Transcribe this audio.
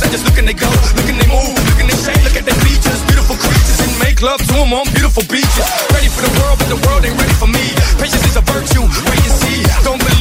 just look and they go, look and they move, look and they shake, look at their features. Beautiful creatures and make love to them on beautiful beaches. Ready for the world, but the world ain't ready for me. Patience is a virtue, wait and see. Don't believe